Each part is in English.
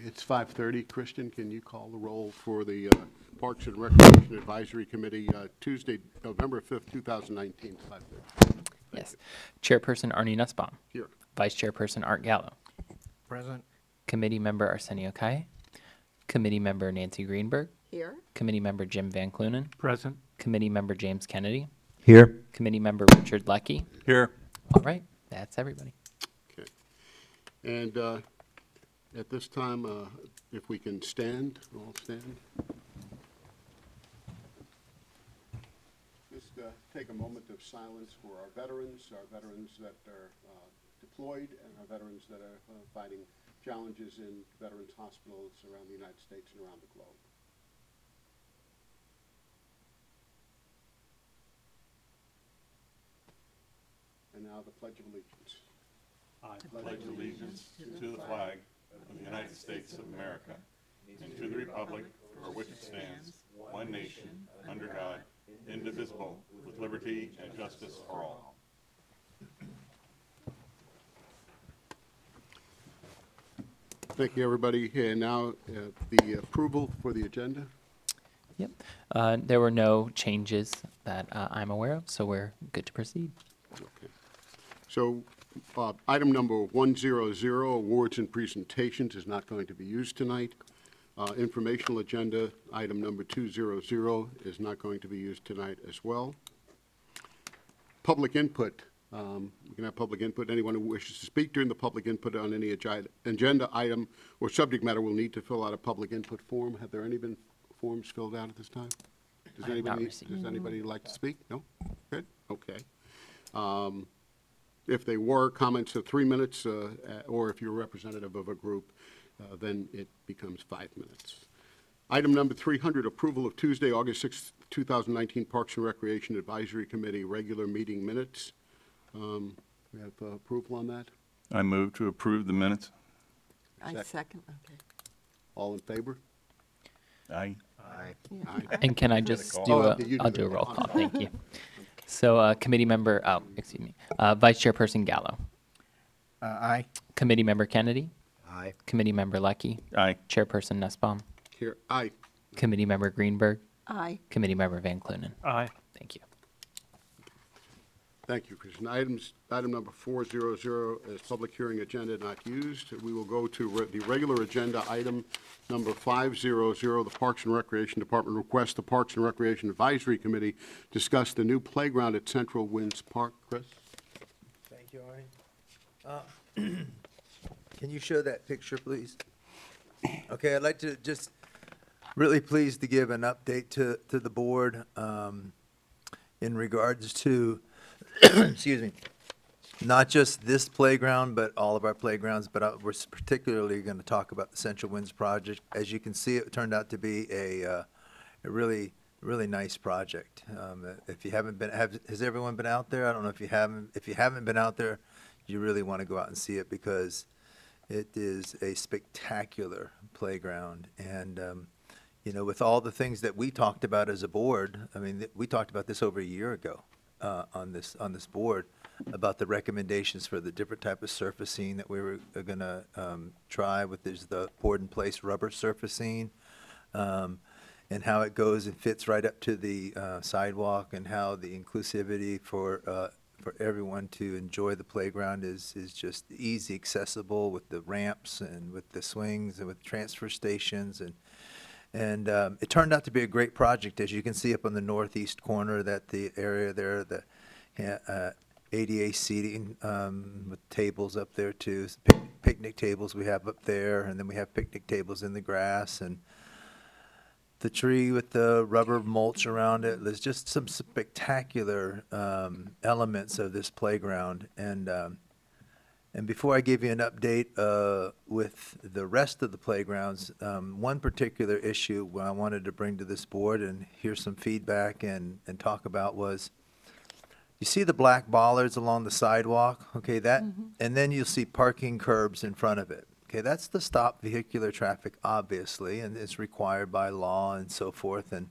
it's 5:30. Christian, can you call the roll for the Parks and Recreation Advisory Committee, Tuesday, November 5th, 2019, 5:30? Yes. Chairperson Arnie Nussbaum. Here. Vice Chairperson Art Gallo. Present. Committee Member Arsenio Kai. Committee Member Nancy Greenberg. Here. Committee Member Jim Van Clunen. Present. Committee Member James Kennedy. Here. Committee Member Richard Leckie. Here. All right, that's everybody. Okay. And at this time, if we can stand, all stand. Just take a moment of silence for our veterans that are deployed, and our veterans that are fighting challenges in veterans hospitals around the United States and around the globe. And now the Pledge of Allegiance. I pledge allegiance to the flag of the United States of America and to the republic for which it stands, one nation, under God, indivisible, with liberty and justice for all. Thank you, everybody. And now the approval for the agenda. Yep. There were no changes that I'm aware of, so we're good to proceed. Okay. So item number 100, awards and presentations, is not going to be used tonight. Informational agenda, item number 200, is not going to be used tonight as well. Public input. We can have public input. Anyone who wishes to speak during the public input on any agenda item or subject matter will need to fill out a public input form. Have there any been forms filled out at this time? I have not received. Does anybody like to speak? No? Good, okay. If they were comments of 3 minutes, or if you're representative of a group, then it becomes 5 minutes. Item number 300, approval of Tuesday, August 6th, 2019 Parks and Recreation Advisory Committee regular meeting minutes. We have approval on that? I move to approve the minutes. I second. Okay. All in favor? Aye. Aye. And can I just call. do Oh, a, you do I'll it. do a roll call, thank you. So committee member, Vice Chairperson Gallo. Aye. Committee member Kennedy. Aye. Committee member Leckie. Aye. Chairperson Nussbaum. Here, aye. Committee member Greenberg. Aye. Committee member Van Clunen. Aye. Thank you. Thank you, Christian. Item number 400 is public hearing agenda not used. We will go to the regular agenda item number 500. The Parks and Recreation Department requests the Parks and Recreation Advisory Committee discuss the new playground at Central Winds Park. Chris? Thank you, Arnie. Can you show that picture, please? Okay, I'd like to just really pleased to give an update to the board in regards to, excuse me, not just this playground, but all of our playgrounds, but we're particularly going to talk about the Central Winds project. As you can see, it turned out to be a really nice project. If you haven't been, has everyone been out there? I don't know if you haven't. If you haven't been out there, you really want to go out and see it because it is a spectacular playground. And, you know, with all the things that we talked about as a board, I mean, we talked about this over a year ago on this board about the recommendations for the different type of surfacing that we were going to try with the poured-in-place rubber surfacing. And how it goes and fits right up to the sidewalk, and how the inclusivity for everyone to enjoy the playground is just easy, accessible with the ramps and with the swings and with transfer stations. And it turned out to be a great project. As you can see up on the northeast corner, that the area there, the ADA seating with tables up there too, picnic tables we have up there, and then we have picnic tables in the grass, and the tree with the rubber mulch around it. There's just some spectacular elements of this playground. And before I give you an update with the rest of the playgrounds, one particular issue I wanted to bring to this board and hear some feedback and talk about was, you see the black bollards along the sidewalk? Okay, that, and then you'll see parking curbs in front of it. Okay, that's to stop vehicular traffic, obviously, and it's required by law and so forth. And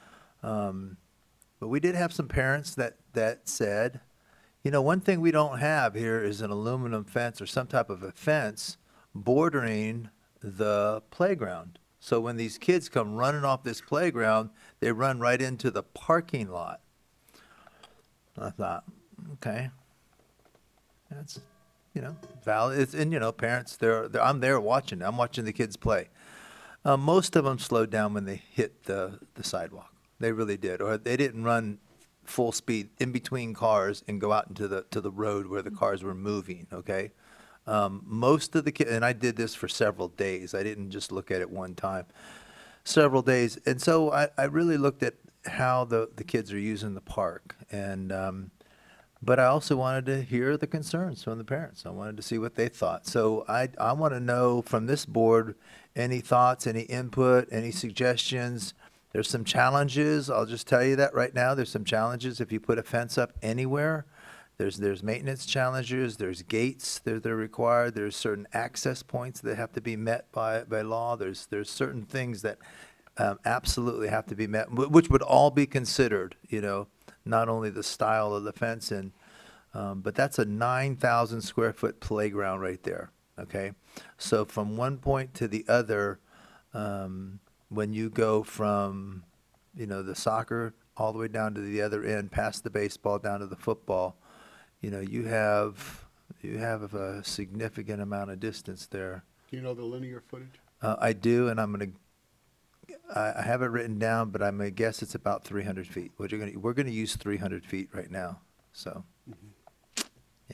but we did have some parents that said, you know, one thing we don't have here is an aluminum fence or some type of a fence bordering the playground. So when these kids come running off this playground, they run right into the parking lot. I thought, okay, that's, valid. It's, and, parents, I'm there watching. I'm watching the kids play. Most of them slowed down when they hit the sidewalk. They really did. Or they didn't run full speed in between cars and go out into the road where the cars were moving, okay? Most of the kids, and I did this for several days. I didn't just look at it one time. Several days. And so I really looked at how the kids are using the park. And, but I also wanted to hear the concerns from the parents. I wanted to see what they thought. So I want to know from this board, any thoughts, any input, any suggestions. There's some challenges. I'll just tell you that right now. There's some challenges if you put a fence up anywhere. There's maintenance challenges. There's gates that are required. There's certain access points that have to be met by law. There's certain things that absolutely have to be met, which would all be considered, not only the style of the fence, but that's a 9,000 square foot playground right there. Okay, so from one point to the other, when you go from, the soccer all the way down to the other end, past the baseball, down to the football, you have a significant amount of distance there. Do you know the linear footage? I do, and I have it written down, but I'm gonna guess it's about 300 feet. We're gonna use 300 feet right now, so, yeah.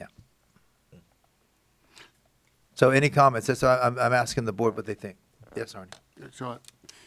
So any comments? That's why I'm asking the board what they think. Yes, Arnie? So,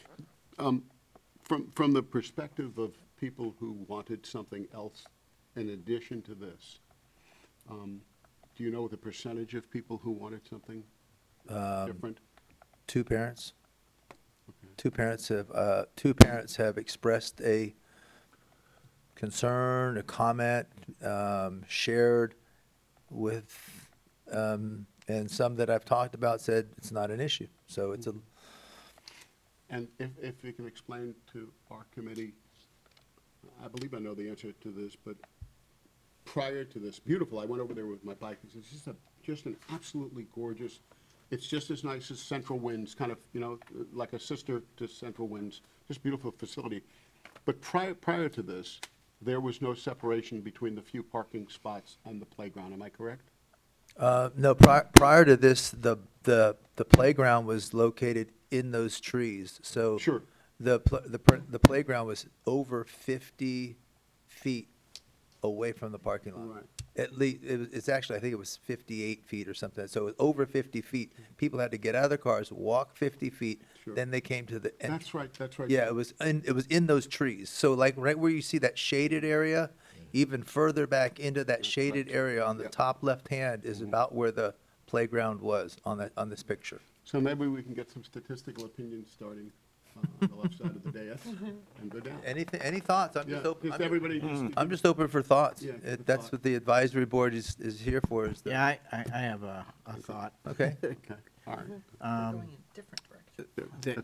from the perspective of people who wanted something else in addition to this, do you know the percentage of people who wanted something different? Two parents. Two parents have expressed a concern, a comment, shared with, and some that I've talked about said it's not an issue. So it's a, And if you can explain to our committee, I believe I know the answer to this, but prior to this, beautiful, I went over there with my bike, it's just an absolutely gorgeous, it's just as nice as Central Winds, kind of, like a sister to Central Winds, just beautiful facility. But prior to this, there was no separation between the few parking spots and the playground, am I correct? no, prior to this, the playground was located in those trees. So Sure. the playground was over 50 feet away from the parking lot. Right. At least, it's actually, I think it was 58 feet or something. So it was over 50 feet. People had to get out of their cars, walk 50 feet, Sure. then they came to the end. That's right. Yeah, it was in those trees. So like right where you see that shaded area, even further back into that shaded area on the Yep. top left hand is about where the playground was on this picture. So maybe we can get some statistical opinions starting on the left side of the dais and go down. Any thoughts? I'm Yeah, just open. just everybody just. I'm just open for thoughts. Yeah, good That's thought. what the advisory board is here for. Yeah, I have a thought. Okay. Okay, all right. We're going in a different direction.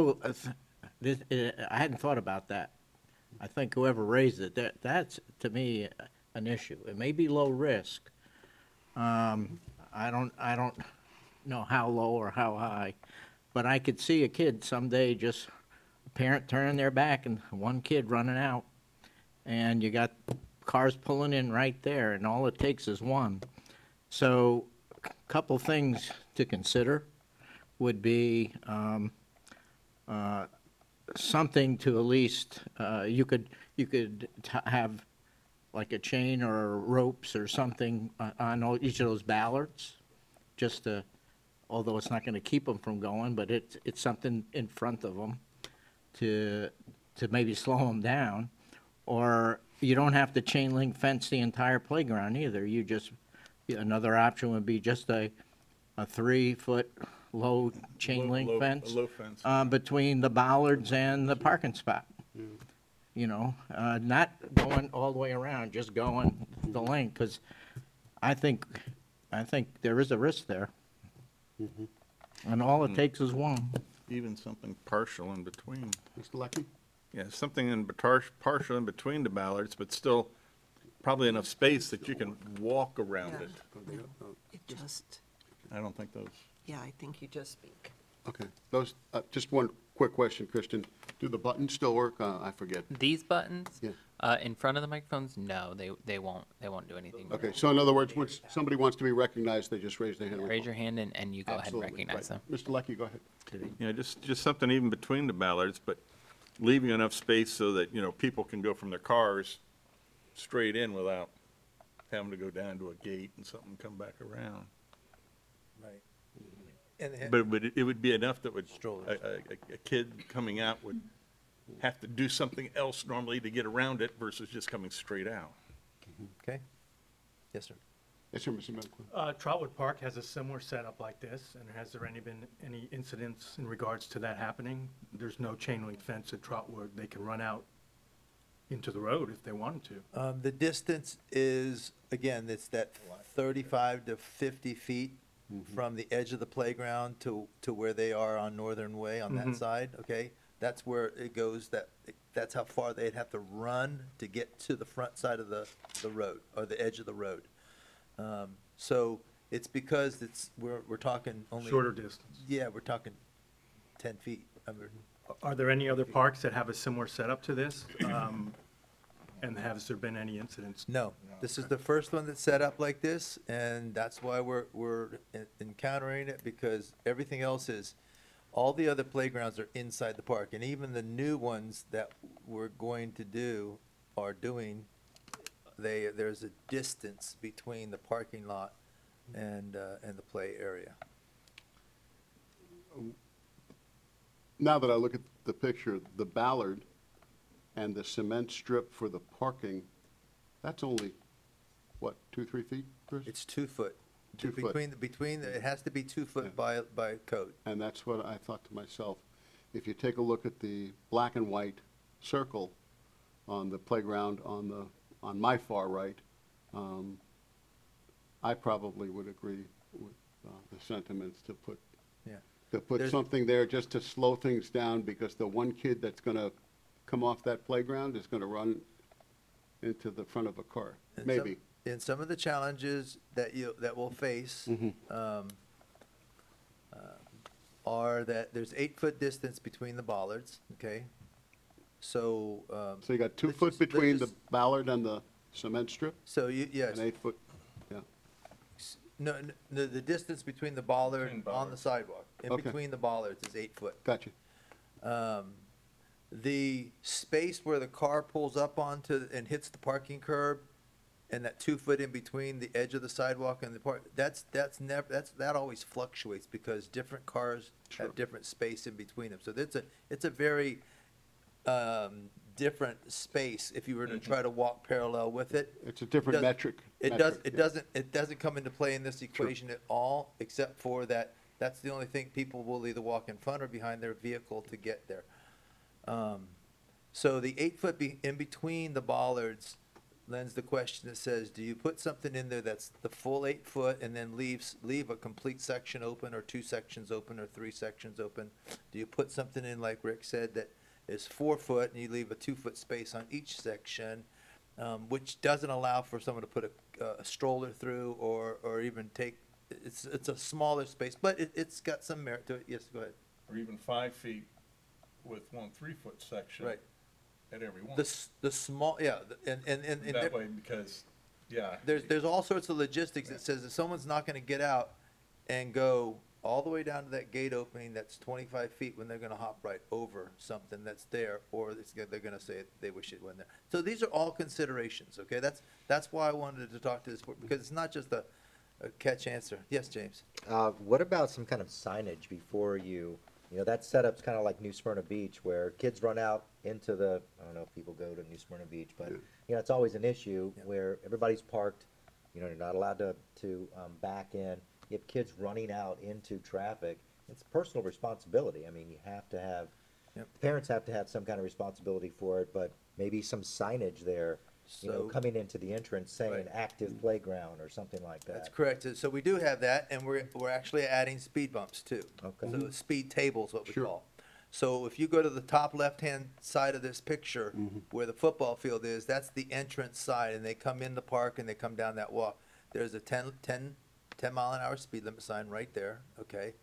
I hadn't thought about that. I think whoever raised it, that's, to me, an issue. It may be low risk. I don't know how low or how high, but I could see a kid someday just, a parent turning their back and one kid running out, and you got cars pulling in right there, and all it takes is one. So, a couple things to consider would be, something to at least, you could have like a chain or ropes or something on each of those ballards, just to, although it's not gonna keep them from going, but it's something in front of them to maybe slow them down. Or you don't have to chain link fence the entire playground either. You just, another option would be just a 3-foot low chain link fence. Low fence. Between the bollards and the parking spot. Not going all the way around, just going the length, because I think there is a risk there. And all it takes is one. Even something partial in between. Mr. Lecky? Yeah, something partial in between the ballards, but still probably enough space that you can walk around it. It just, I don't think those. yeah, I think you just speak. Okay, those, just one quick question, Kristen. Do the buttons still work? I forget. These buttons, Yeah. in front of the microphones, no, they won't do anything. Okay, so in other words, when somebody wants to be recognized, they just raise their hand. Raise your hand and you go ahead and Absolutely, recognize right. them. Mr. Leckie, go ahead. You know, just something even between the ballards, but leaving enough space so that, people can go from their cars straight in without having to go down to a gate and something come back around. Right. And But it would be enough that would, Strollers. a kid coming out would have to do something else normally to get around it versus just coming straight out. okay. Yes, sir. Yes, sir, Mr. Medlin. Trotwood Park has a similar setup like this, and has there been any incidents in regards to that happening? There's no chain link fence at Trotwood. They can run out into the road if they wanted to. The distance is, again, it's that 35 to 50 feet from the edge of the playground to where they are on Northern Way on that side, okay? That's where it goes, that's how far they'd have to run to get to the front side of the road, or the edge of the road. So it's because we're talking only. Shorter distance. Yeah, we're talking 10 feet. Are there any other parks that have a similar setup to this? And has there been any incidents? No, this is the first one that's set up like this, and that's why we're encountering it, because everything else is, all the other playgrounds are inside the park, and even the new ones that we're going to do are doing, there's a distance between the parking lot and the play area. Now that I look at the picture, the ballard and the cement strip for the parking, that's only, what, 2-3 feet, Chris? It's 2 foot. 2 foot. It has to be 2 foot by code. And that's what I thought to myself. If you take a look at the black and white circle on the playground on my far right, I probably would agree with the sentiments to put Yeah. to something there just to slow things down, because the one kid that's gonna come off that playground is gonna run into the front of a car, And maybe. And some of the challenges that we'll face are that there's 8 foot distance between the bollards, okay? So. So you got 2 let's foot just- between the let's just- ballard and the cement strip, So yes, and 8 foot, yeah. no, the distance between the bollard Between on the bollards. sidewalk, in Okay. between the bollards is 8 foot. Gotcha. The space where the car pulls up onto and hits the parking curb, and that 2 foot in between the edge of the sidewalk and the park, that always fluctuates, because different cars Sure. have different space in between them. So it's a very different space if you were to try to walk parallel with it. It's a different does- metric. It metric, doesn't come into play in this equation at all, except for that's the only thing, people will either walk in front or behind their vehicle to get there. So the 8 foot in between the bollards lends the question that says, do you put something in there that's the full 8 foot and then leave a complete section open, or 2 sections open, or 3 sections open? Do you put something in, like Rick said, that is 4 foot and you leave a 2 foot space on each section, which doesn't allow for someone to put a stroller through, or even take, it's a smaller space, but it's got some merit to it. Yes, go ahead. Or even 5 feet with one 3-foot section. Right. At every one. The small, yeah, and That way, because, yeah. there's all sorts of logistics that says if someone's not gonna get out and go all the way down to that gate opening that's 25 feet, when they're gonna hop right over something that's there, or they're gonna say they wish it wasn't there. So these are all considerations, okay? That's why I wanted to talk to this board, because it's not just a catch answer. Yes, James? What about some kind of signage before that setup's kind of like New Smyrna Beach, where kids run out into I don't know if people go to New Smyrna Beach, but, it's always an issue Yeah. where everybody's parked, you're not allowed to back in. You have kids running out into traffic. It's personal responsibility. I mean, you have to have, Yep. parents have to have some kind of responsibility for it, but maybe some signage there, So- coming into the entrance saying Right. active playground or something like that. That's correct. So we do have that, and we're actually adding speed bumps too. Okay. So speed tables, what we Sure. call. So if you go to the top left-hand side of this picture, where the football field is, that's the entrance side, and they come in the park and they come down that walk. There's a 10 mile an hour speed limit sign right there, okay?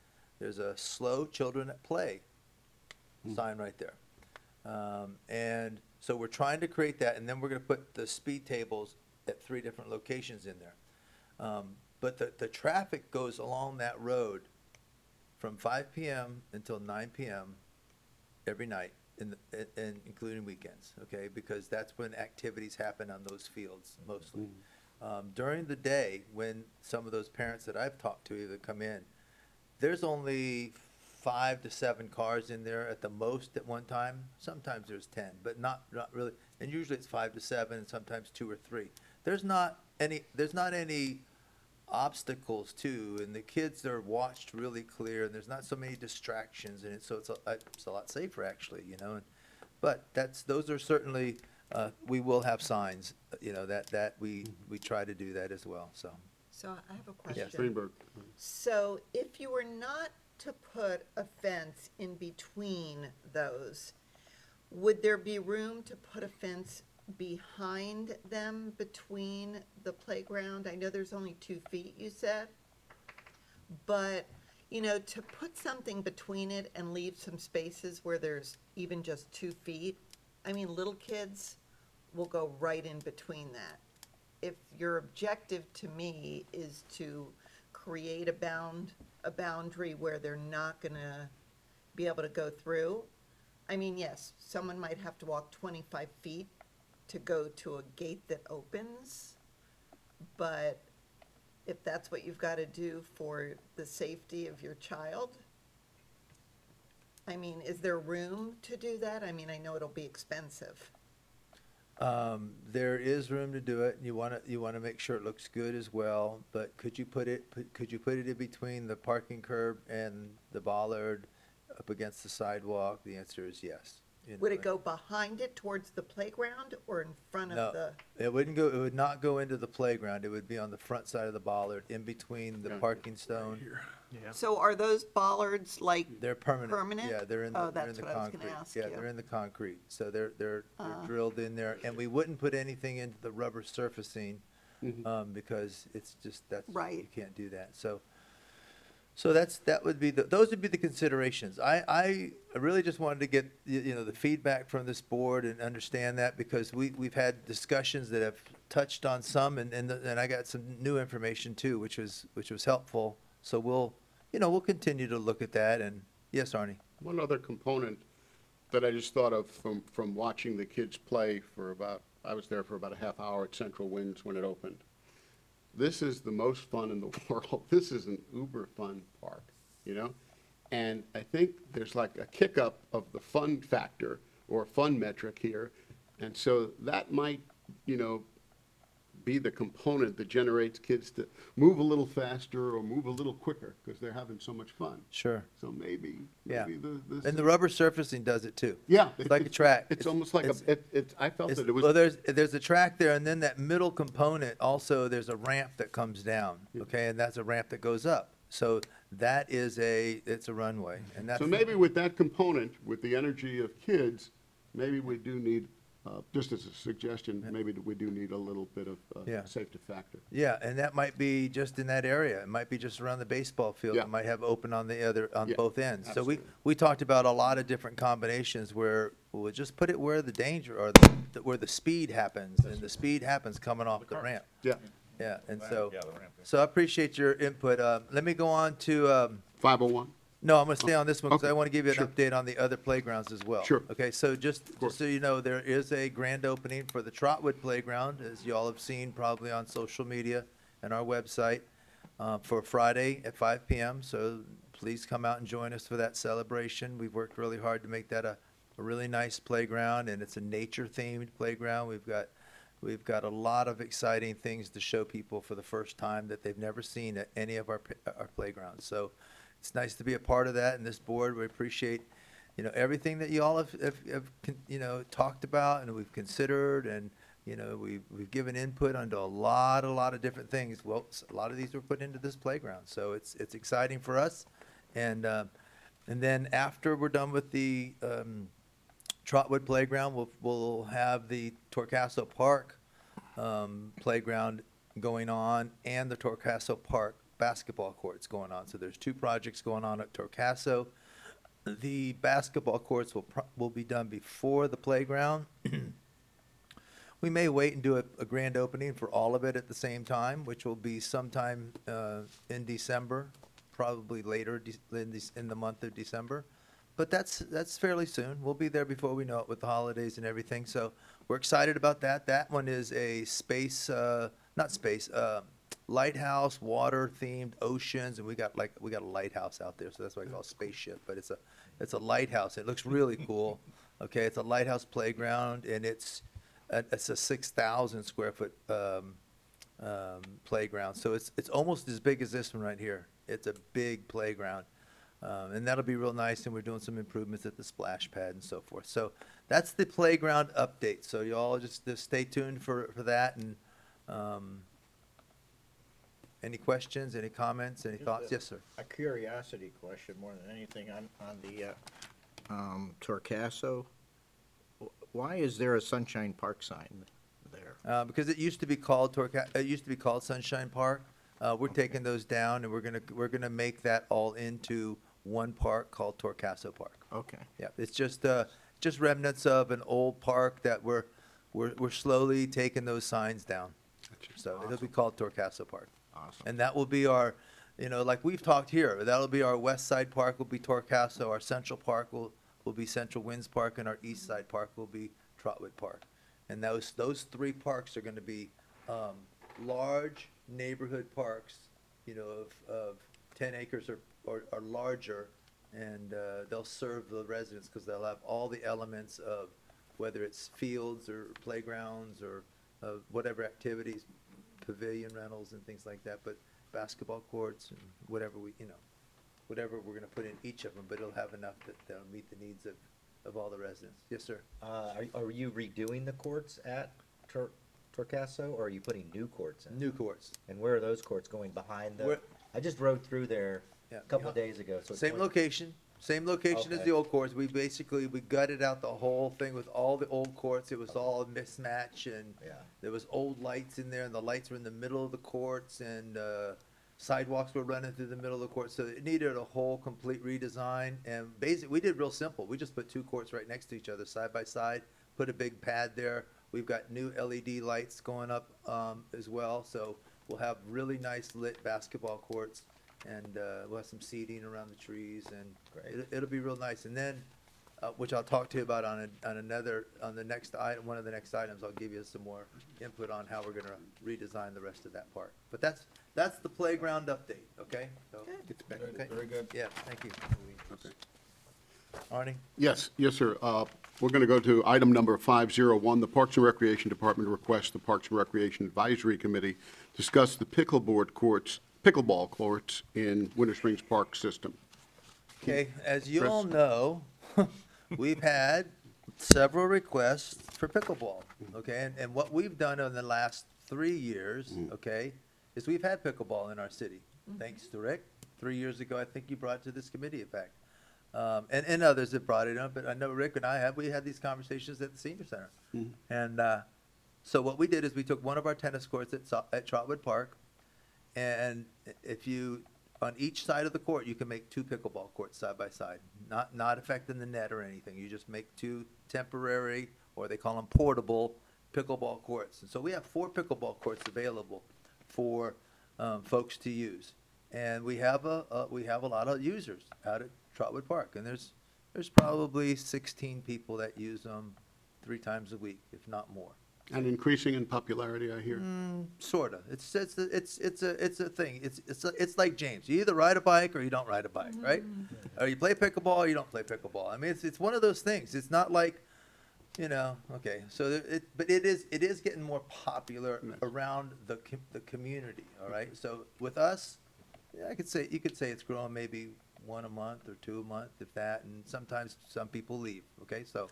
there's a slow children at play sign right there. And so we're trying to create that, and then we're gonna put the speed tables at 3 different locations in there. But the traffic goes along that road from 5 PM until 9 PM every night, and including weekends, okay? Because that's when activities happen on those fields mostly. During the day, when some of those parents that I've talked to either come in, there's only 5 to 7 cars in there at the most at one time. Sometimes there's 10, but not really. And usually it's 5 to 7, and sometimes 2 or 3. There's not any obstacles too, and the kids are watched really clear, and there's not so many distractions, and so it's a lot safer actually, you know. But those are certainly, we will have signs, you know, that we try to do that as well, so. So I have a Yes, question. Greenberg. So if you were not to put a fence in between those, would there be room to put a fence behind them between the playground? I know there's only 2 feet, you said. But, you know, to put something between it and leave some spaces where there's even just 2 feet, I mean, little kids will go right in between that. If your objective to me is to create a boundary where they're not gonna be able to go through, I mean, yes, someone might have to walk 25 feet to go to a gate that opens, but if that's what you've got to do for the safety of your child, I mean, is there room to do that? I mean, I know it'll be expensive. There is room to do it, and you wanna make sure it looks good as well, but could you put it in between the parking curb and the bollard up against the sidewalk? The answer is yes. You Would know, it go behind it towards the playground or in front No, of the? it would not go into the playground, it would be on the front side of the bollard, in between the Yeah. parking stone. Yeah. So are those bollards like, They're permanent. Permanent? Yeah, they're in Oh, they're in that's the what I was gonna concrete. ask Yeah, you. they're in the concrete, so they're drilled in there, and we wouldn't put anything into the rubber surfacing, because it's just, you Right. can't do that, so that would be those would be the considerations. I really just wanted to get, you know, the feedback from this board and understand that, because we've had discussions that have touched on some, and I got some new information too, which was helpful. So we'll continue to look at that, and yes, Arnie? One other component that I just thought of from watching the kids play I was there for about a half hour at Central Winds when it opened. This is the most fun in the world. This is an uber fun park, you know? And I think there's like a kick up of the fun factor or fun metric here. And so that might, you know, be the component that generates kids to move a little faster or move a little quicker because they're having so much fun. Sure. So maybe Yeah. the And the rubber surfacing does it too. yeah, It's like a track. It's almost like I felt that it was. Well, there's a track there, and then that middle component, also, there's a ramp that comes down, okay, and that's a ramp that goes up. So that is it's a runway, and that's. So maybe with that component, with the energy of kids, maybe we do need, just as a suggestion, maybe we do need a little bit of Yeah. safety factor. Yeah, and that might be just in that area. It might be just around the baseball field. Yeah. It might have open on Yeah, both ends. So absolutely. we talked about a lot of different combinations where we'll just put it where the danger or where the speed happens, and the speed happens coming off the ramp. Yeah, Yeah, and so, Yeah, the ramp. so I appreciate your input. Let me go on to, 501. no, I'm gonna stay on this one because I Okay, want to give you an sure. update on the other playgrounds as well. Sure. Okay, so just course. so you know, there is a grand opening for the Trotwood Playground, as you all have seen probably on social media and our website, for Friday at 5 PM. So please come out and join us for that celebration. We've worked really hard to make that a really nice playground, and it's a nature-themed playground. We've got a lot of exciting things to show people for the first time that they've never seen at any of our playgrounds. So it's nice to be a part of that, and this board, we appreciate, you know, everything that you all have, you know, talked about and we've considered, and, you know, we've given input onto a lot of different things. Well, a lot of these were put into this playground, so it's exciting for us. And then after we're done with the Trotwood Playground, we'll have the Torcaso Park playground going on, and the Torcaso Park basketball courts going on. So there's two projects going on at Torcaso. The basketball courts will be done before the playground. We may wait and do a grand opening for all of it at the same time, which will be sometime in December, probably later in the month of December. But that's fairly soon. We'll be there before we know it with the holidays and everything. So we're excited about that. That one is a lighthouse, water-themed oceans, and we got a lighthouse out there, so that's why I call it spaceship. But it's a lighthouse. It looks really cool. Okay, it's a lighthouse playground, and it's a 6,000 square foot playground. So it's almost as big as this one right here. It's a big playground. And that'll be real nice, and we're doing some improvements at the splash pad and so forth. So that's the playground update. So you all just stay tuned for that. And any questions, any comments, any thoughts? Yes, sir. A curiosity question more than anything on the Torcaso. Why is there a Sunshine Park sign there? Because it used to be called Sunshine Park. We're taking those down, and we're gonna make that all into one park called Torcaso Park. Okay. Yeah, it's just remnants of an old park that we're slowly taking those signs down. So it'll be called Torcaso Park. Awesome. And that will be our, like we've talked here, that'll be our west side park will be Torcaso, our central park will be Central Winds Park, and our east side park will be Trotwood Park. And those three parks are gonna be large neighborhood parks, of 10 acres or larger, and they'll serve the residents because they'll have all the elements of whether it's fields or playgrounds or whatever activities, pavilion rentals and things like that, but basketball courts and whatever whatever we're gonna put in each of them, but it'll have enough that'll meet the needs of all the residents. Yes, sir. Are you redoing the courts at Torcaso, or are you putting new courts in? New courts. And where are those courts going behind Where- I just rode through there Yeah. a couple of days ago, so. it's Same going- location as Okay. the old courts. We gutted out the whole thing with all the old courts. It was all a mismatch, and Yeah. there was old lights in there, and the lights were in the middle of the courts, and sidewalks were running through the middle of the court. So it needed a whole complete redesign. And basically, we did real simple. We just put two courts right next to each other, side by side, put a big pad there. We've got new LED lights going up as well. So we'll have really nice lit basketball courts, and we'll have some seating around the trees, and Great. it'll be real nice. And then, which I'll talk to you about on the next item, one of the next items, I'll give you some more input on how we're gonna redesign the rest of that park. But that's the playground update, okay? So, okay? Very good. Yeah, thank you. Okay. Arnie? Yes, sir. We're going to go to item number 501. The Parks and Recreation Department requests the Parks and Recreation Advisory Committee discuss the pickleball courts in Winter Springs Park system. Okay, as you Chris? all know, we've had several requests for pickleball, okay? And what we've done in the last 3 years, okay, is we've had pickleball in our city. Thanks to Rick. 3 years ago, I think you brought it to this committee, in fact. And others have brought it up, but I know Rick and we had these conversations at the senior center. And so what we did is we took one of our tennis courts at Trotwood Park, and on each side of the court, you can make two pickleball courts side by side, not affecting the net or anything. You just make two temporary, or they call them portable, pickleball courts. And so we have 4 pickleball courts available for folks to use. And we have a lot of users out at Trotwood Park, and there's probably 16 people that use them 3 times a week, if not more. And increasing in popularity, I hear. Sorta. It's a thing. It's like James. You either ride a bike or you don't ride a bike, right? Or you play pickleball or you don't play pickleball. I mean, it's one of those things. It's not like, okay. So but it is getting more popular around the community. All right. So with us, yeah, you could say it's growing maybe 1 a month or 2 a month, if that, and sometimes some people leave. Okay, so.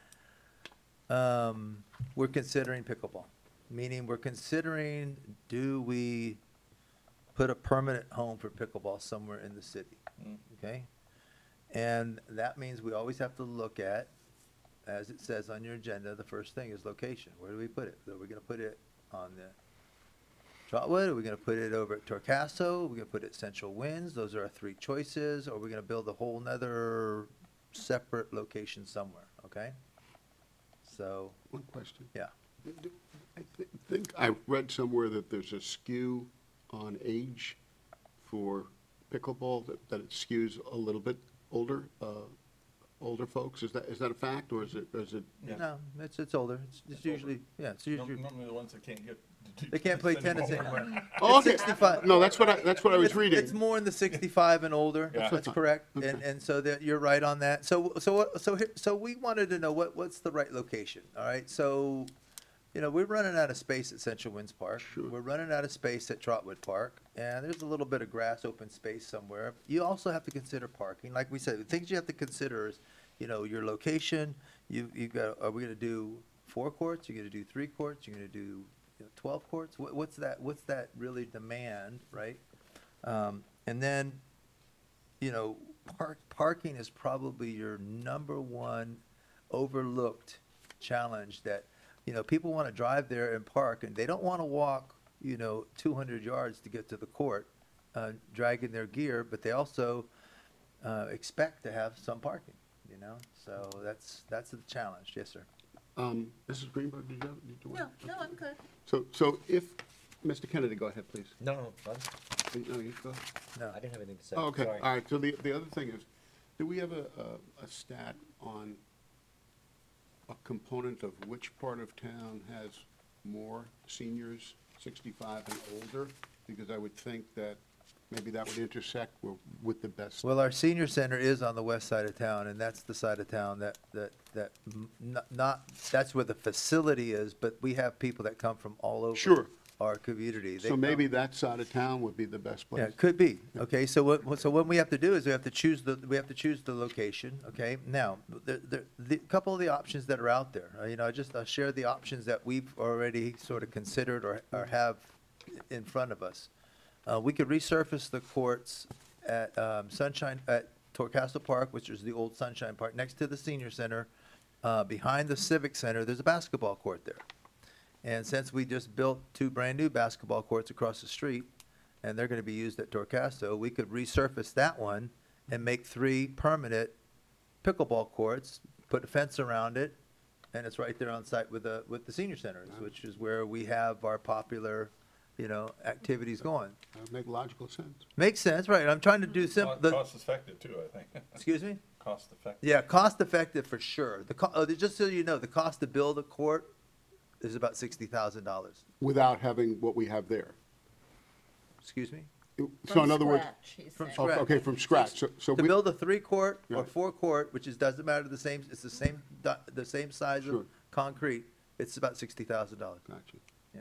We're considering pickleball, meaning we're considering, do we put a permanent home for pickleball somewhere in the city? Okay? And that means we always have to look at, as it says on your agenda, the first thing is location. Where do we put it? Are we gonna put it on Trotwood? Are we gonna put it over at Torcaso? Are we gonna put it at Central Winds? Those are our three choices. Or are we gonna build a whole nother separate location somewhere, okay? So, One question. yeah. I think I read somewhere that there's a skew on age for pickleball, that it skews a little bit older, older folks. Is that a fact, or is it? No, it's older. It's usually, yeah, it's usually, Normally the ones that can't get. they can't play tennis anymore. Oh, It's okay. 65. No, that's what I was It's reading. more in the 65 and older. Yeah. That's correct. And so that, you're right on that. So we wanted to know what's the right location, all right? So, you know, we're running out of space at Central Winds Park. Sure. We're running out of space at Trotwood Park, and there's a little bit of grass, open space somewhere. You also have to consider parking. Like we said, the things you have to consider is, you know, your location. You've got, are we gonna do 4 courts? You're gonna do 3 courts? You're gonna do 12 courts? What's that really demand, right? And then, you know, parking is probably your number one overlooked challenge that, you know, people want to drive there and park, and they don't want to walk, you know, 200 yards to get to the court, dragging their gear, but they also expect to have some parking, you know? So that's the challenge. Yes, sir. Mrs. Greenberg, did you want? No, I'm good. So if, Mr. Kennedy, go ahead, please. No, fun. No, you go. No. I didn't have anything to say. Oh, okay, Sorry. all right, so the other thing is, do we have a stat on a component of which part of town has more seniors, 65 and older? Because I would think that maybe that would intersect with the best. Well, our senior center is on the west side of town, and that's the side of town that's where the facility is, but we have people that come from all over. Sure. Our community. They So maybe come- that side of town would be the best Yeah, place. it could be. Okay, so what we have to do is we have to choose the location, okay? Now, the couple of the options that are out there, you know, I'll share the options that we've already sort of considered or have in front of us. We could resurface the courts at Torcasto Park, which is the old Sunshine Park, next to the senior center. Behind the Civic Center, there's a basketball court there. And since we just built 2 brand-new basketball courts across the street, and they're gonna be used at Torcasto, we could resurface that one and make 3 permanent pickleball courts, put a fence around it, and it's right there on site with the senior centers, which is where we have our popular, you know, activities going. That would make logical sense. Makes sense, right? I'm trying to do Cost effective too, I think. excuse me? Cost effective. Yeah, cost effective for sure. Just so you know, the cost to build a court is about $60,000. Without having what we have there. Excuse me? So in other words, From oh, scratch. okay, from scratch. So To we, build a 3-court Yeah. or 4-court, which doesn't matter, it's the same size Sure. of concrete, it's about $60,000. gotcha.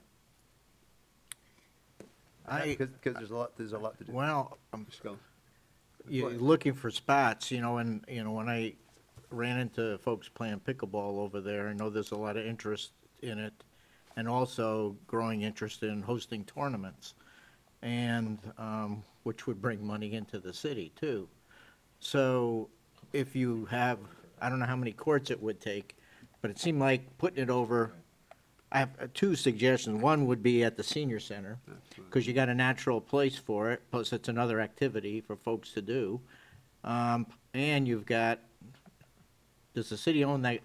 I, Because there's a lot to do. well, Just go. you're looking for spots, you know, and, you know, when I ran into folks playing pickleball over there, I know there's a lot of interest in it, and also growing interest in hosting tournaments, and, which would bring money into the city, too. So if you have, I don't know how many courts it would take, but it seemed like putting it over, I have 2 suggestions. One would be at the senior center, because you got a natural place for it, plus it's another activity for folks to do. And you've got, does the city own that,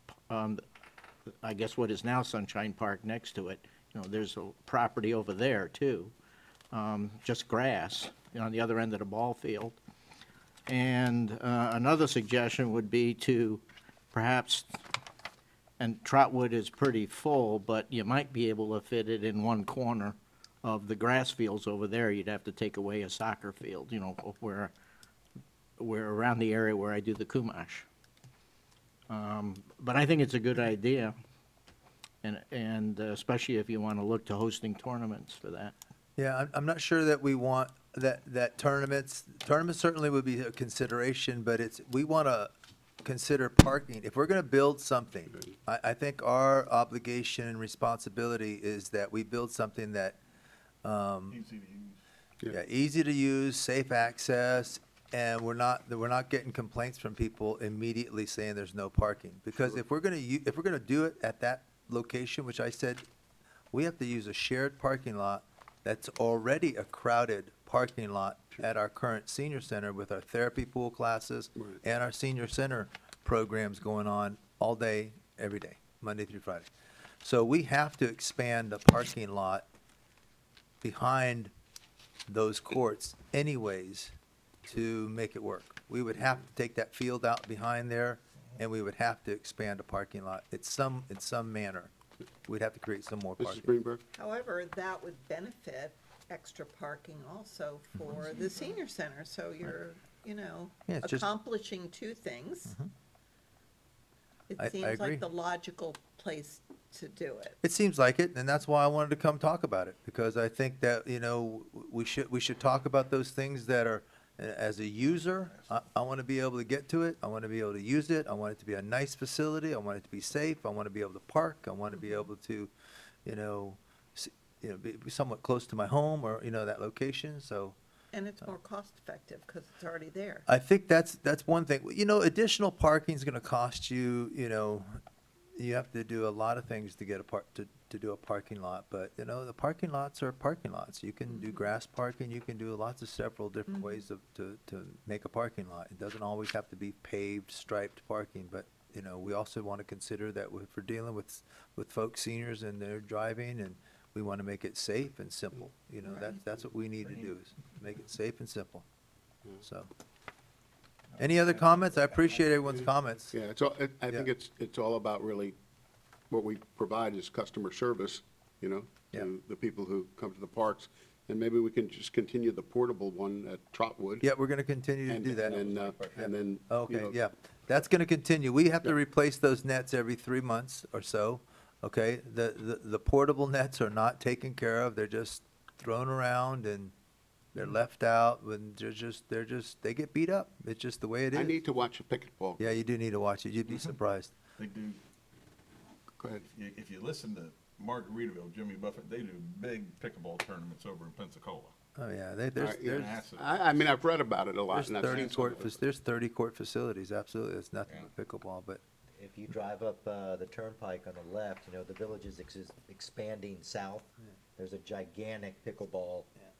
I guess what is now Sunshine Park next to it? You know, there's a property over there too, just grass, you know, on the other end of the ball field. And another suggestion would be to perhaps, and Trotwood is pretty full, but you might be able to fit it in one corner of the grass fields over there. You'd have to take away a soccer field, you know, where around the area where I do the Kumash. But I think it's a good idea, and especially if you want to look to hosting tournaments for that. Yeah, I'm not sure that we want that tournaments certainly would be a consideration, but we want to consider parking. If we're going to build something, I think our obligation and responsibility is that we build something that, Easy to use. yeah, easy to use, safe access, and we're not getting complaints from people immediately saying there's no parking. Because if we're going to do it at that location, which I said, we have to use a shared parking lot that's already a crowded parking lot at our current senior center with our therapy pool classes Right. and our senior center programs going on all day, every day, Monday through Friday. So we have to expand the parking lot behind those courts anyways to make it work. We would have to take that field out behind there, and we would have to expand a parking lot in some manner. We'd have to create some more Mrs. parking. Greenberg? However, that would benefit extra parking also for the senior center, so you're, Yeah, it's just- accomplishing two things. It I seems agree. like the logical place to do it. It seems like it, and that's why I wanted to come talk about it, because I think that, we should talk about those things that are, as a user, I want to be able to get to it, I want to be able to use it, I want it to be a nice facility, I want it to be safe, I want to be able to park, I want to be able to, be somewhat close to my home or, that location, so. And it's more cost-effective because it's already there. I think that's one thing. Additional parking is gonna cost you, you have to do a lot of things to get to do a parking lot, but, the parking lots are parking lots. You can do grass parking, you can do several different ways to make a parking lot. It doesn't always have to be paved, striped parking, but, we also want to consider that if we're dealing with folks, seniors, and they're driving, and we want to make it safe and simple. That's what we need to do, is make it safe and simple. So. Any other comments? I appreciate everyone's comments. Yeah, I think Yeah. it's all about really, what we provide is customer service, Yeah. to the people who come to the parks. And maybe we can just continue the portable one at Trotwood. Yeah, we're gonna continue to And do that. and then. Okay, yeah, that's gonna continue. We have to replace those nets every 3 months or so, okay? The portable nets are not taken care of, they're just thrown around and they're left out, and they get beat up. It's just the way it I is. need to watch a pickleball. Yeah, you do need to watch it, you'd be surprised. They do, Go ahead. if you listen to Margaritaville, Jimmy Buffett, they do big pickleball tournaments over in Pensacola. Oh, yeah, All right, yeah. Massive. I mean, I've read about it a lot. there's and I've 30 seen some of court, it. there's 30 court facilities, absolutely, it's nothing Yeah. but pickleball, but, If you drive up the turnpike on the left, the village is expanding south. There's a gigantic pickleball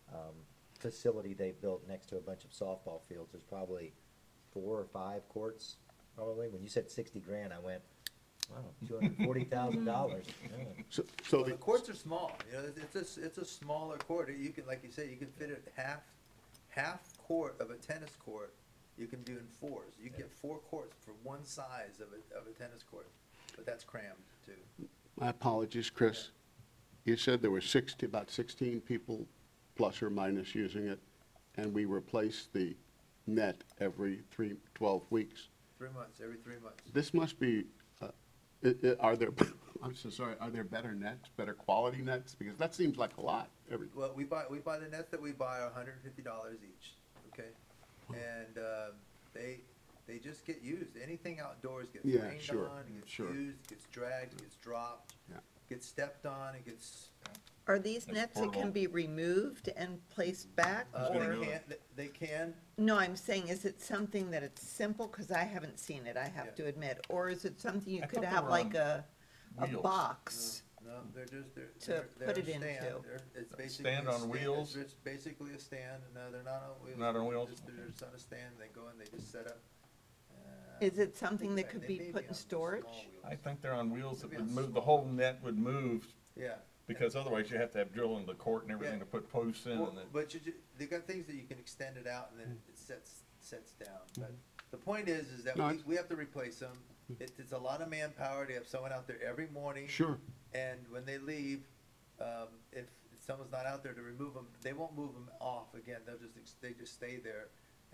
facility they built next to a bunch of softball fields. There's probably 4 or 5 courts, probably. When you said 60 grand, I went, wow, $240,000. Yeah. So Well, the, the courts are small, it's a smaller court, you can, like you say, you can fit it half court of a tennis court, you can do in 4s, you can get 4 courts for one size of a tennis court, but that's crammed too. my apologies, Chris. You said there were about 16 people, plus or minus, using it, and we replace the net every 12 weeks. 3 months, every 3 months. This must be, are there, I'm so sorry, are there better nets, better quality nets? Because that seems like a lot every, Well, we buy the nets that we buy are $150 each, okay? And, they just get used, anything outdoors gets Yeah, rained sure, on, it gets sure. used, gets dragged, gets dropped, Yeah. gets stepped on, it gets. Are these That's nets that can portable. be removed and placed back? gonna Or, do it? They can, no, I'm saying, is it something that it's simple? Because I haven't seen it, I have Yeah. to admit. Or is it something you I could thought they have were like on a wheels. box? no, they're just, To they're put a it into. stand. It's basically Stand a on wheels? It's basically a stand, no, they're not on wheels. Not on wheels? They're just on a stand, they go in, they just set up. Is it something that They could may be put in on storage? small wheels. I think they're on wheels that Maybe would on move, the small whole wheels. net would move, Yeah. because otherwise you have to have drill in the court and everything Yeah. to put posts in Well, and then. but they got things that you can extend it out and then it sets down. But the point is that No, we have to replace them. It's a lot of manpower to have someone out there every morning. sure. And when they leave, if someone's not out there to remove them, they won't move them off again. They just stay there.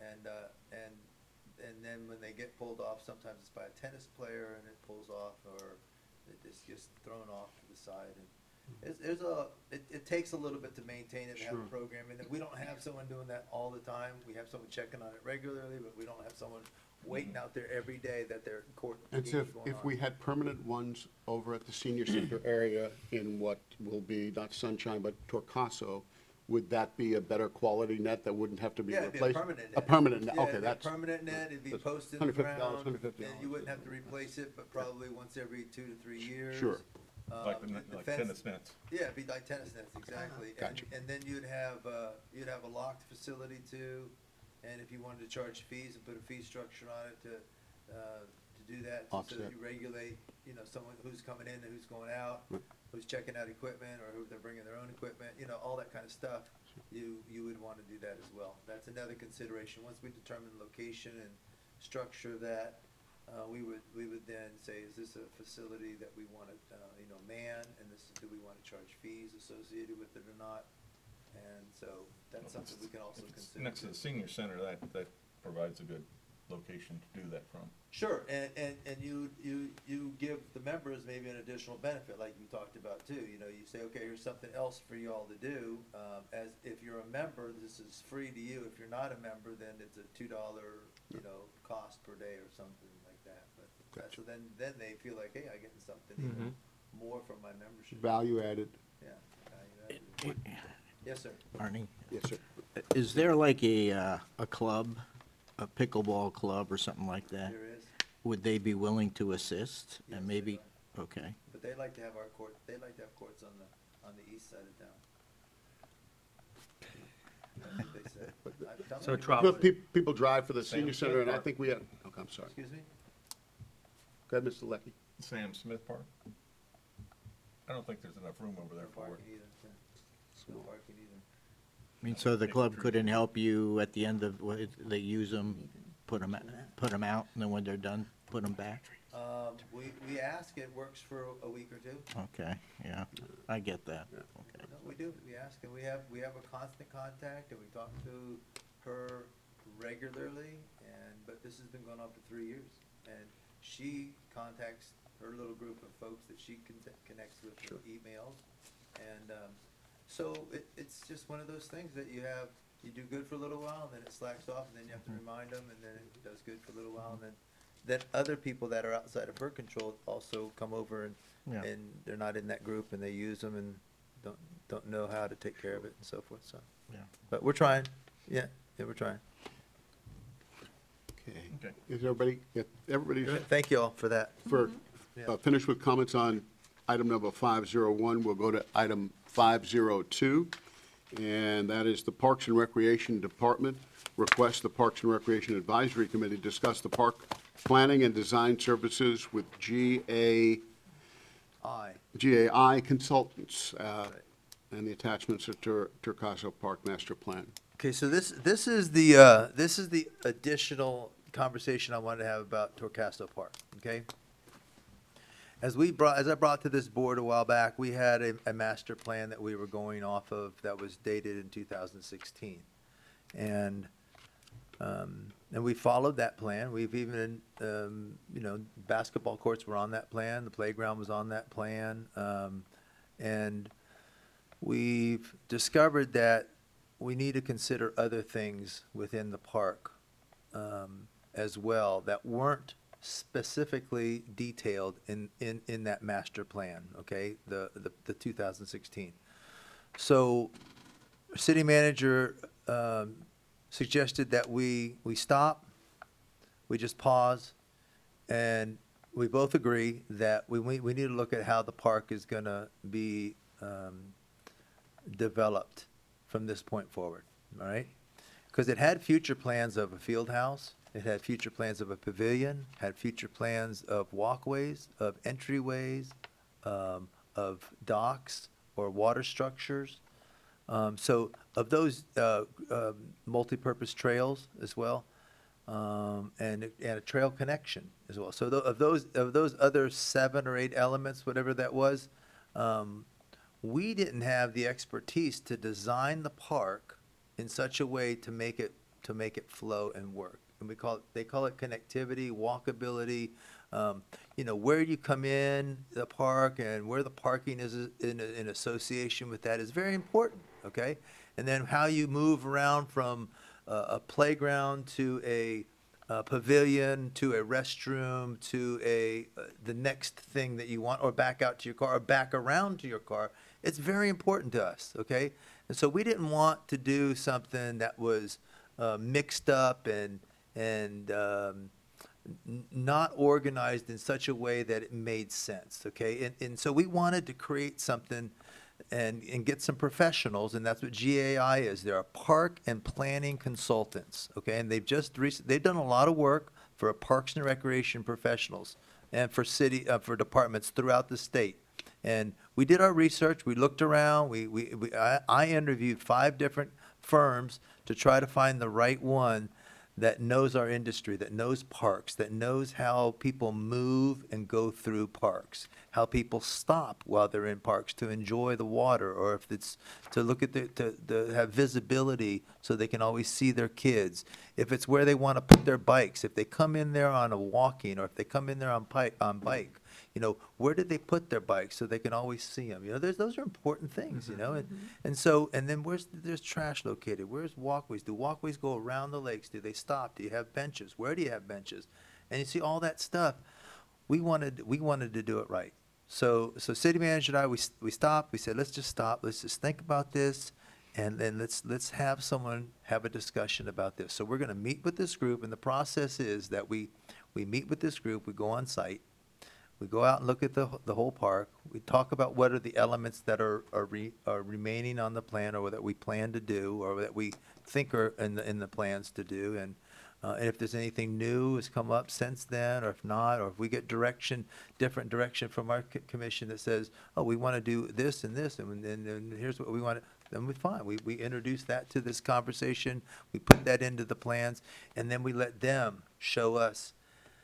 And then when they get pulled off, sometimes it's by a tennis player and it pulls off, or it just gets thrown off to the side. And it takes a little bit to maintain it, to have a Sure. program. And we don't have someone doing that all the time. We have someone checking on it regularly, but we don't have someone waiting out there every day that their court And game so is going if on. we had permanent ones over at the senior center area in what will be not Sunshine, but Torcaso, would that be a better quality net that wouldn't have to be Yeah, it'd replaced? be a permanent net. A permanent net, Yeah, okay, it'd be a that's. permanent net, it'd be that's posted in the $150, ground, $150. and you wouldn't have to replace it, but probably once every 2 to 3 years. Sure. Like the like fence- tennis nets. Yeah, it'd be like tennis nets, exactly. And, Gotcha. and then you'd have a locked facility too, and if you wanted to charge fees and put a fee structure on it to do that, so Offset. that you regulate, you know, someone who's coming in and who's going out, Right. who's checking out equipment, or who they're bringing their own equipment, you know, all that kind of stuff, you would want to do that as well. That's another consideration. Once we determine location and structure of that, we would then say, is this a facility that we want to, you know, man, and do we want to charge fees associated with it or not? And so that's something we can also If it's consider. next to the senior center, that provides a good location to do that from. Sure, and you give the members maybe an additional benefit, like you talked about too. You know, you say, okay, here's something else for you all to do. As if you're a member, this is free to you. If you're not a member, then it's a $2, you know, cost per day or something like that. But Gotcha. so then they feel like, hey, I'm getting something even more from my membership. Value added. Yeah. value added. Yes, sir. Arnie, Yes, sir. is there like a club, a pickleball club or something like that? There is, Would they be willing to assist? Yes, And they maybe, are. okay. but they like to have our court. They like to have courts on the east side of town. That's what they said. I'm telling So you. Trotwood. People drive for the Sam senior Smith center, and I Park. think we have, okay, I'm sorry. Excuse me? Go ahead, Mr. Lecky. Sam Smith Park? I don't think there's enough room over there No for it. parking either. No parking either. I mean, so the club couldn't help you at the end of, they use them, put them out, and then when they're done, put them back? We ask, it works for a week or two. Okay, yeah, I get that. Okay. No, we do, we ask, and we have a constant contact, and we talk to her regularly, but this has been going on for 3 years. And she contacts her little group of folks that she connects with through emails. And, so it's just one of those things that you do good for a little while, and then it slacks off, and then you have to remind them, and then it does good for a little while, and then other people that are outside of her control also come over Yeah. and they're not in that group, and they use them and don't know how to take care of it and so forth, so. Yeah. But we're trying, yeah, we're trying. Okay. Okay. Is everybody's Thank you all for that. Yeah. finished with comments on item number 501? We'll go to item 502, and that is the Parks and Recreation Department requests the Parks and Recreation Advisory Committee discuss the park planning and design services with GAI Consultants, and the attachments to Turcaso Park Master Plan. Okay, so this is the additional conversation I wanted to have about Torcasto Park, okay? As I brought to this board a while back, we had a master plan that we were going off of that was dated in 2016. And we followed that plan. We've even, basketball courts were on that plan, the playground was on that plan. And we've discovered that we need to consider other things within the park as well that weren't specifically detailed in that master plan, okay, the 2016. So city manager suggested that we stop, we just pause, and we both agree that we need to look at how the park is going to be developed from this point forward, all right? Because it had future plans of a field house, it had future plans of a pavilion, had future plans of walkways, of entryways, of docks or water structures. So of those multipurpose trails as well, and a trail connection as well. So of those other 7 or 8 elements, whatever that was, we didn't have the expertise to design the park in such a way to make it flow and work. And they call it connectivity, walkability, where you come in the park and where the parking is in association with that is very important, okay? And then how you move around from a playground to a pavilion to a restroom to the next thing that you want, or back out to your car or back around to your car. It's very important to us, okay? And so we didn't want to do something that was mixed up and not organized in such a way that it made sense, okay? And so we wanted to create something and get some professionals, and that's what GAI is. They're a park and planning consultants, okay? And they've just they've done a lot of work for Parks and Recreation professionals and for for departments throughout the state. And we did our research, we looked around, I interviewed 5 different firms to try to find the right one that knows our industry, that knows parks, that knows how people move and go through parks, how people stop while they're in parks to enjoy the water, or if it's to look at to have visibility so they can always see their kids, if it's where they want to put their bikes, if they come in there on a walking, or if they come in there on bike, you know, where did they put their bikes so they can always see them? You know, those are important things, you know, and then there's trash located? Where's walkways? Do walkways go around the lakes? Do they stop? Do you have benches? Where do you have benches? And you see all that stuff. We wanted to do it right. So city manager and I, we stopped. We said, let's just stop. Let's just think about this, and then let's have someone have a discussion about this. So we're going to meet with this group, and the process is that we meet with this group. We go on site. We go out and look at the whole park. We talk about what are the elements that are remaining on the plan, or that we plan to do, or that we think are in the plans to do, and if there's anything new has come up since then, or if not, or if we get different direction from our commission that says, oh, we want to do this and this, and here's what we want to, then we're fine. We introduce that to this conversation. We put that into the plans, and then we let them show us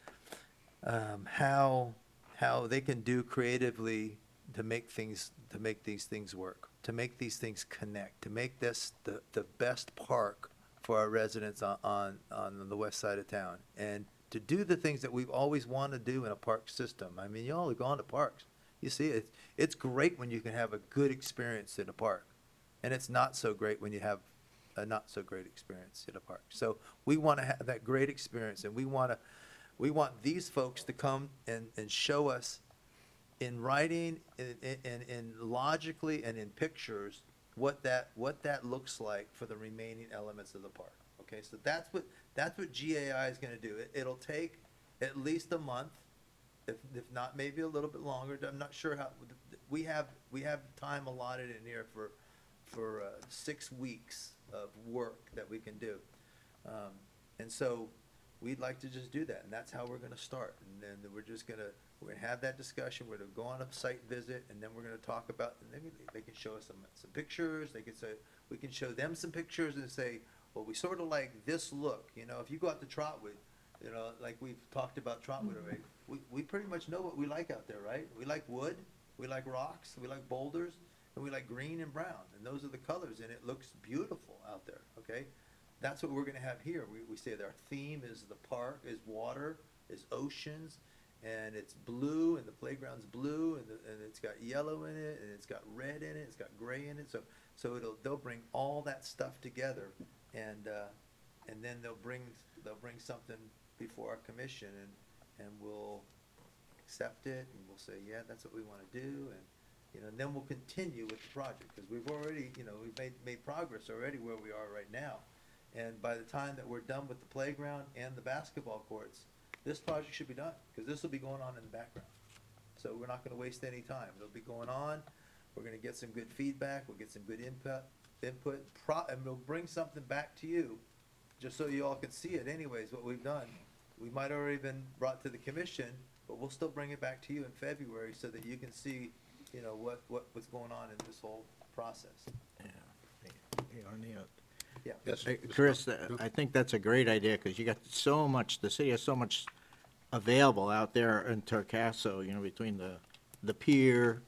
how they can do creatively to make these things work, to make these things connect, to make this the best park for our residents on the west side of town, and to do the things that we've always wanted to do in a park system. I mean, you all have gone to parks. You see, it's great when you can have a good experience in a park, and it's not so great when you have a not so great experience in a park. So we want to have that great experience, and we want these folks to come and show us in writing and logically and in pictures what that looks like for the remaining elements of the park. Okay, so that's what GAI is going to do. It'll take at least a month, if not maybe a little bit longer. I'm not sure how. We have time allotted in here for 6 weeks of work that we can do, and so we'd like to just do that, and that's how we're going to start. And then we're going to have that discussion. We're going to go on a site visit, and then we're going to talk about, and then they can show us some pictures. They can say, we can show them some pictures and say, well, we sort of like this look. You know, if you go out to Trotwood, you know, like we've talked about Trotwood already, we pretty much know what we like out there, right? We like wood, we like rocks, we like boulders, and we like green and brown, and those are the colors, and it looks beautiful out there, okay? That's what we're going to have here. We say that our theme is the park, is water, is oceans, and it's blue, and the playground's blue, and it's got yellow in it, and it's got red in it, it's got gray in it. So they'll bring all that stuff together, and then they'll bring something before our commission, and we'll accept it, and we'll say, yeah, that's what we want to do, and then we'll continue with the project, because we've already, we've made progress already where we are right now. And by the time that we're done with the playground and the basketball courts, this project should be done, because this will be going on in the background. So we're not going to waste any time. It'll be going on. We're going to get some good feedback. We'll get some good input, and we'll bring something back to you, just so you all can see it anyways, what we've done. We might already been brought to the commission, but we'll still bring it back to you in February so that you can see, what's going on in this whole process. Yeah. Yes, Hey, Mr. Chris, Costello. I think that's a great idea, because you got the city has so much available out there in Torcaso, between the pier,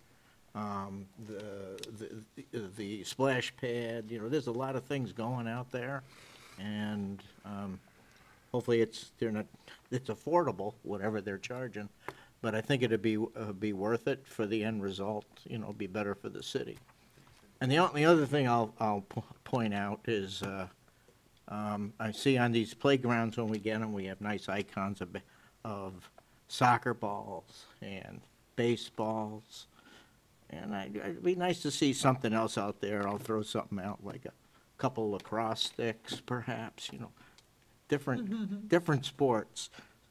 the splash pad, there's a lot of things going out there, and hopefully it's affordable, whatever they're charging, but I think it'd be worth it for the end result, be better for the city. And the only other thing I'll point out is, I see on these playgrounds when we get them, we have nice icons of soccer balls and baseballs. And it'd be nice to see something else out there. I'll throw something out, like a couple lacrosse sticks, perhaps, different sports.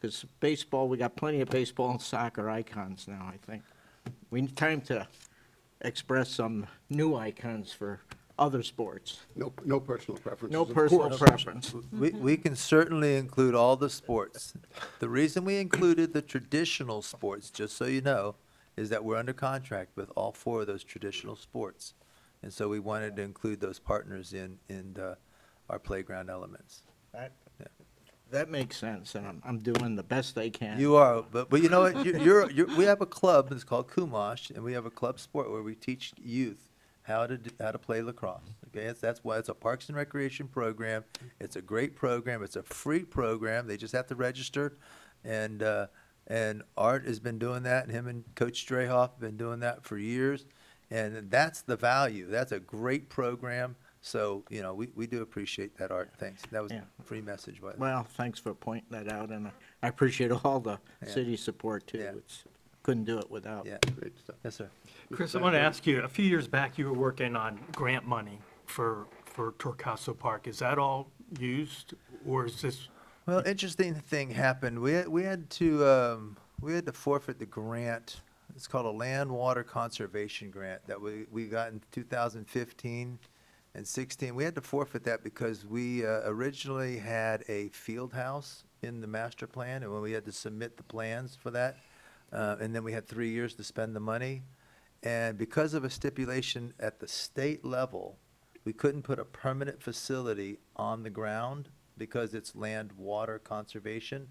Because baseball, we got plenty of baseball and soccer icons now, I think. We need time to express some new icons for other sports. No personal preferences, No of personal course. preference. We can certainly include all the sports. The reason we included the traditional sports, just so you know, is that we're under contract with all 4 of those traditional sports. And so we wanted to include those partners in our playground elements. Right? That makes sense, and I'm doing the best I can. You are, but you know what, we have a club that's called Kumosh, and we have a club sport where we teach youth how to play lacrosse. Okay, that's why it's a Parks and Recreation program. It's a great program. It's a free program. They just have to register, and Art has been doing that, and him and Coach Strayhoff have been doing that for years, and that's the value. That's a great program. So, you know, we do appreciate that, Art. Thanks. That was Yeah. a free message, by the way. Well, thanks for pointing that out, and I appreciate all the Yeah. city support, too. Yeah. Couldn't do it without. Yeah. Great stuff. Yes, sir. Chris, I want to ask you, a few years back, you were working on grant money for Torcaso Park. Is that all used, or is this, Well, interesting thing happened. We had to forfeit the grant. It's called a land water conservation grant that we got in 2015 and 16. We had to forfeit that because we originally had a field house in the master plan, and when we had to submit the plans for that, and then we had 3 years to spend the money. And because of a stipulation at the state level, we couldn't put a permanent facility on the ground because it's land water conservation.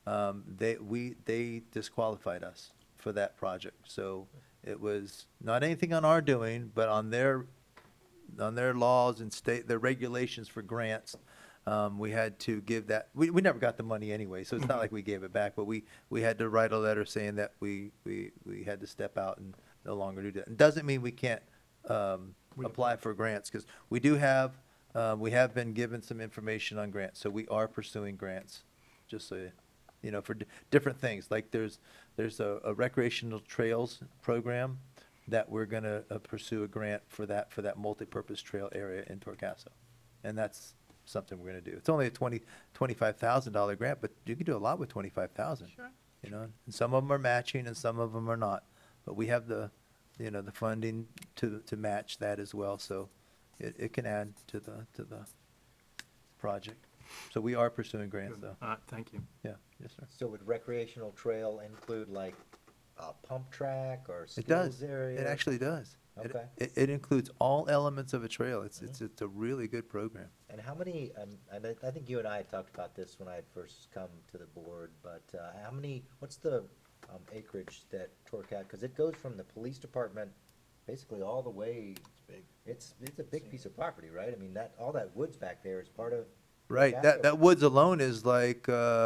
They disqualified us for that project. So it was not anything on our doing, but on their laws and their regulations for grants. We had to give that, we never got the money anyway, so it's not like we gave it back, but we had to write a letter saying that we had to step out and no longer do that. It doesn't mean we can't apply for grants, because we have been given some information on grants, so we are pursuing grants, just so, you know, for different things. Like there's a recreational trails program that we're gonna pursue a grant for that multipurpose trail area in Torcaso. And that's something we're gonna do. It's only a $25,000 grant, but you can do a lot with 25,000. Sure. You know, and some of them are matching and some of them are not. But we have the funding to match that as well, so it can add to the project. So we are pursuing grants, though. thank you. Yeah, yes, sir. So would recreational trail include like a pump track or It does. skills area? It actually does. Okay. It includes all elements of a trail. It's a really good program. And how many, and I think you and I had talked about this when I had first come to the board, but what's the acreage that Torcat, because it goes from the police department basically all the way. It's a big piece of property, right? I mean, all that woods back there is part of. Right, Torcaso. that woods alone is like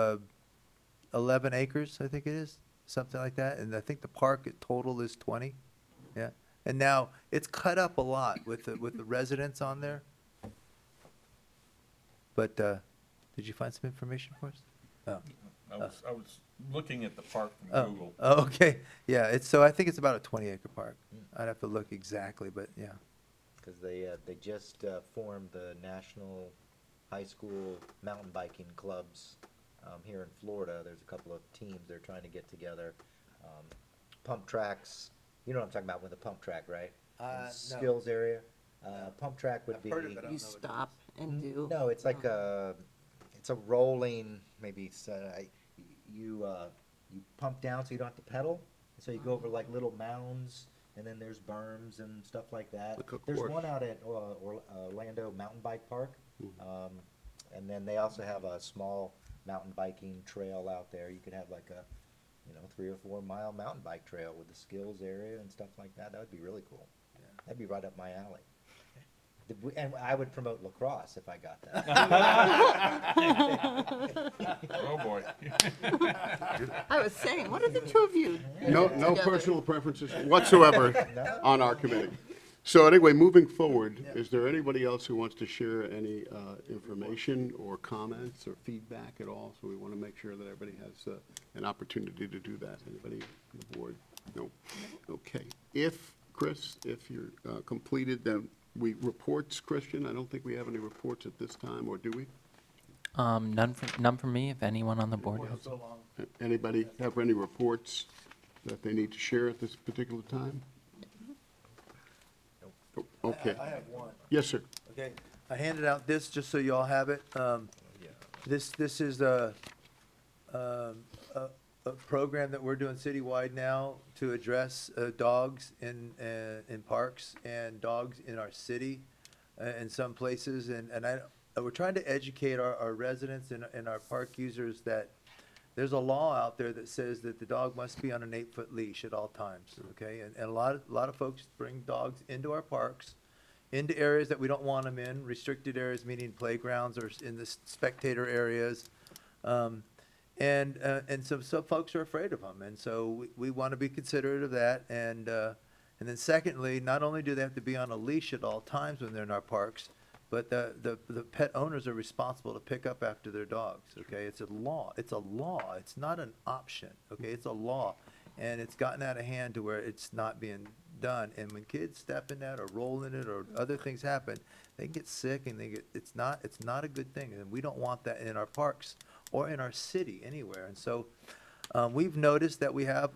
11 acres, I think it is, something like that. And I think the park total is 20, yeah. And now, it's cut up a lot with the residents on there. But, did you find some information for us? Oh. I was looking at the park Oh. from Google. Oh, okay, yeah, so I think it's about a 20-acre park. I'd have to look exactly, but yeah. Because they just formed the National High School Mountain Biking Clubs here in Florida. There's a couple of teams they're trying to get together. Pump tracks, you know what I'm talking about with the pump track, right? In No. Skills area. Pump track would I've be. heard of it. I don't know You what it is. stop and do. No, it's like it's a rolling, maybe, you pump down so you don't have to pedal. So you go over like little mounds, and then there's berms and stuff like that. Like a There's course. one out at Orlando Mountain Bike Park. And then they also have a small mountain biking trail out there. You could have like a, 3 or 4 mile mountain bike trail with the skills area and stuff like that. That would be really cool. That'd be right up my alley. And I would promote lacrosse if I got that. Oh, boy. I was saying, what are the two of you? No together? personal preferences whatsoever on our committee. So anyway, moving forward, is there anybody else who wants to share any information or comments or feedback at all? So we want to make sure that everybody has an opportunity to do that. Anybody on the board? No? Okay. Chris, if you're completed, then reports, Christian, I don't think we have any reports at this time, or do we? None from me, if anyone on the board has. Anybody have any reports that they need to share at this particular time? Okay. I have one. Yes, sir. Okay, I handed out this just so you all have it. This is a program that we're doing citywide now to address dogs in parks and dogs in our city in some places. And we're trying to educate our residents and our park users that there's a law out there that says that the dog must be on an 8-foot leash at all times, okay? And a lot of folks bring dogs into our parks, into areas that we don't want them in, restricted areas, meaning playgrounds or in the spectator areas. And some folks are afraid of them, and so we want to be considerate of that. And then secondly, not only do they have to be on a leash at all times when they're in our parks, but the pet owners are responsible to pick up after their dogs, okay? It's a law. It's a law. It's not an option, okay? It's a law. And it's gotten out of hand to where it's not being done. And when kids step in that or roll in it or other things happen, they get sick and it's not a good thing. And we don't want that in our parks or in our city anywhere. And so we've noticed that we have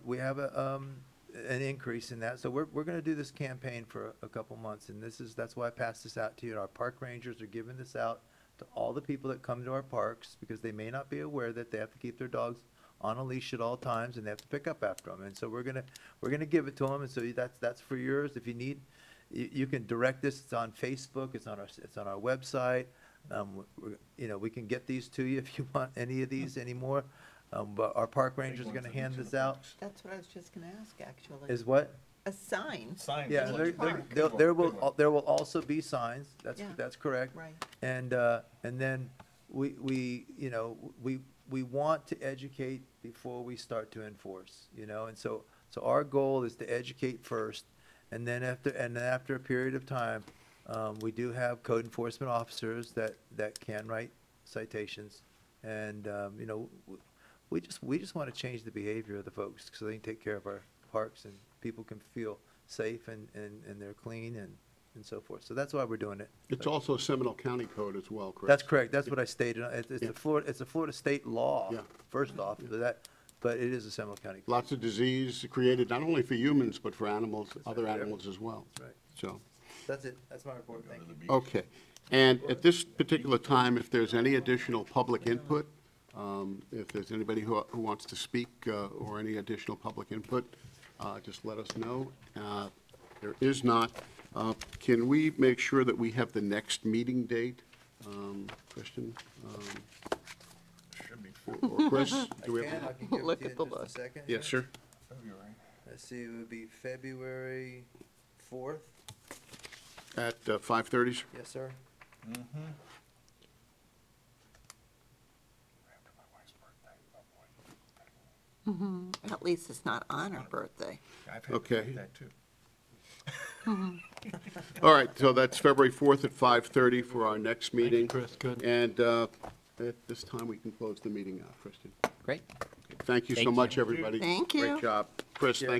an increase in that. So we're going to do this campaign for a couple months. And that's why I passed this out to you. Our park rangers are giving this out to all the people that come to our parks because they may not be aware that they have to keep their dogs on a leash at all times, and they have to pick up after them. And so we're gonna give it to them, and so that's for yours. If you need, you can direct this. It's on Facebook. It's on our website. We can get these to you if you want any of these anymore. But our park rangers are gonna hand this out. That's what I was just gonna ask, actually. Is what? A sign. Yeah, there will also be signs. Yeah. That's correct. Right. And then we want to educate before we start to enforce, and so our goal is to educate first, and then after a period of time, we do have code enforcement officers that can write citations, and we just want to change the behavior of the folks so they can take care of our parks and people can feel safe and they're clean and so forth. So that's why we're doing it. It's also Seminole County Code as well, correct? That's correct. That's what I stated. It's Yeah. a Florida state law, Yeah. first off, but it is a Seminole County. Lots of disease created not only for humans, but for animals, other right. animals as well. That's right. So, That's it. That's my report. Thank you. okay. And at this particular time, if there's any additional public input, if there's anybody who wants to speak or any additional public input, just let us know. There is not. Can we make sure that we have the next meeting date? Christian? Or Chris? Do we have? I can give Look it to at you the in look. just a second. Yes, sir. Let's see, it would be February 4th. At 5:30? Yes, sir. At least it's not on her birthday. Okay. All right, so that's February 4th at 5:30 for our next meeting. Chris, good. And at this time, we can close the meeting out, Kristen. Great. Thank you so Thank you. much, everybody. Thank you. Great job. Chris, Yeah. thank